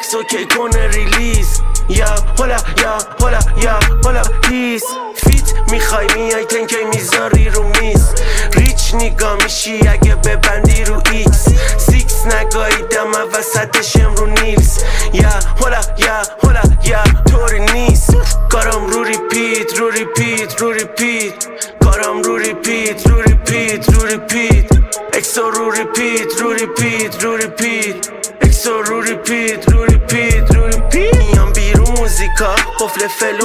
اکسو که کنه ریلیز. یا حالا هیس فیت میخوای میای تنکی میذاری رو میز. ریچ نگاه میشی اگه ببندی رو ایکس. سیکس نگاهیدم وسطش رو نیلز. یا حالا طوری نیست. کارم رو ریپیت کارم رو ریپیت اکسو رو ریپیت اکسو رو ریپیت میام بیرون موزیکا قفل فلو